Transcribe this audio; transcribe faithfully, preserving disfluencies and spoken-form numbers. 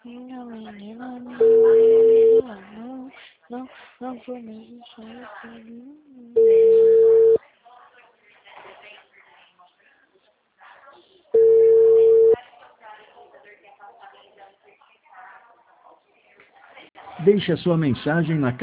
Minha menina, minha menina, não, não, não vou me deixar. Deixe a sua mensagem na